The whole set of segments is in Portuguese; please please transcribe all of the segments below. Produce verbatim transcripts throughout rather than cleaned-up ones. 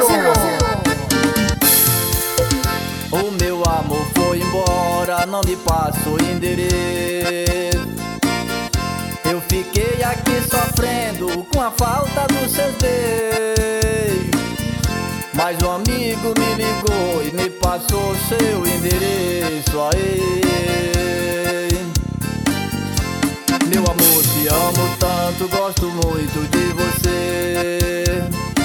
O meu amor foi embora, não me passa o endereço. Eu fiquei aqui sofrendo com a falta dos seus beijos. Mas um amigo me ligou e me passou o seu endereço. Aí, meu amor, te amo tanto, gosto muito de você.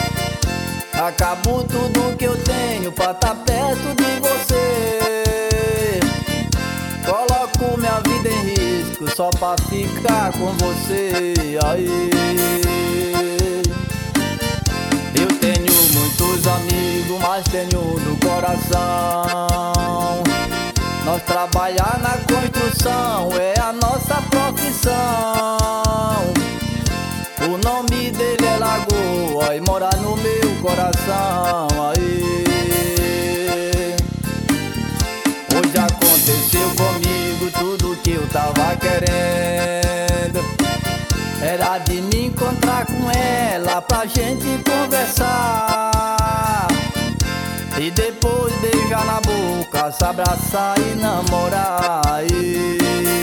Acabo tudo que eu tenho pra tá perto de você. Coloco minha vida em risco só pra ficar com você. Aí, eu tenho muitos amigos, mas tenho no coração. Nós trabalhar na construção é a nossa profissão. O nome dele é Lagoa e mora no meu coração. Aí, hoje aconteceu comigo tudo que eu tava querendo. Era de me encontrar com ela pra gente conversar e depois beijar na boca, se abraçar e namorar. Aí,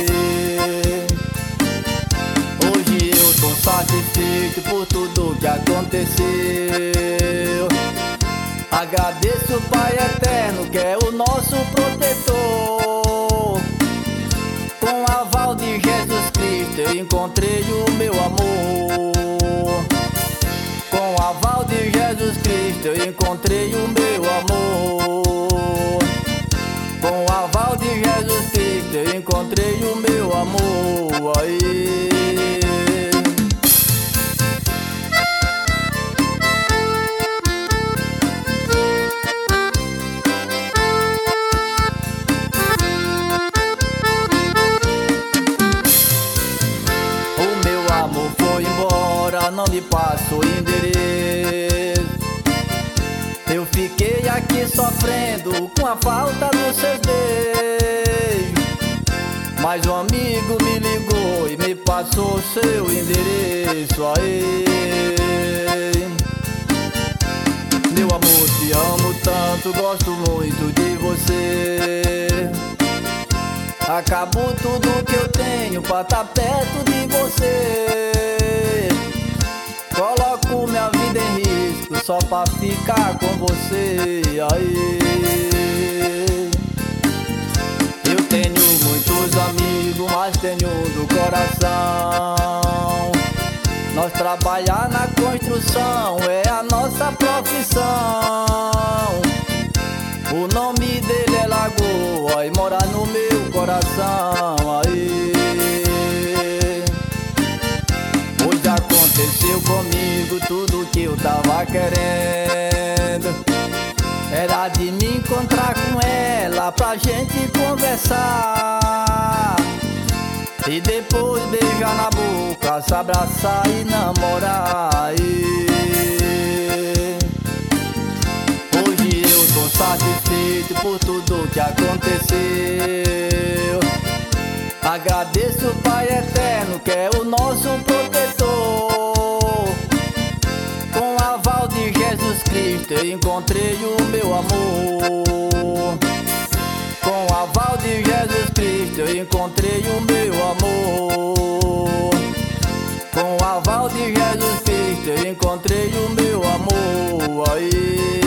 hoje eu tô satisfeito por tudo que aconteceu. Agradeço o Pai Eterno que é o nosso protetor. Com o aval de Jesus Cristo eu encontrei o meu amor. Com o aval de Jesus Cristo eu encontrei o meu amor. Com o aval de Jesus Cristo eu encontrei o meu amor. Aí, foi embora, não me passa o endereço. Eu fiquei aqui sofrendo com a falta dos seus beijos. Mas um amigo me ligou e me passou o seu endereço. Aí, meu amor, te amo tanto, gosto muito de você. Acabo tudo que eu tenho pra tá perto de você. Coloco minha vida em risco só pra ficar com você. Aí, eu tenho muitos amigos, mas tenho do coração. Nós trabalhar na construção é a nossa profissão. O nome dele é Lagoa e mora no meu coração. Aí, hoje aconteceu comigo tudo que eu tava querendo. Era de me encontrar com ela pra gente conversar e depois beijar na boca, se abraçar e namorar. Aí, tô satisfeito por tudo que aconteceu. Agradeço o Pai Eterno que é o nosso protetor. Com o aval de Jesus Cristo eu encontrei o meu amor. Com o aval de Jesus Cristo eu encontrei o meu amor. Com o aval de Jesus Cristo eu encontrei o meu amor. Aí,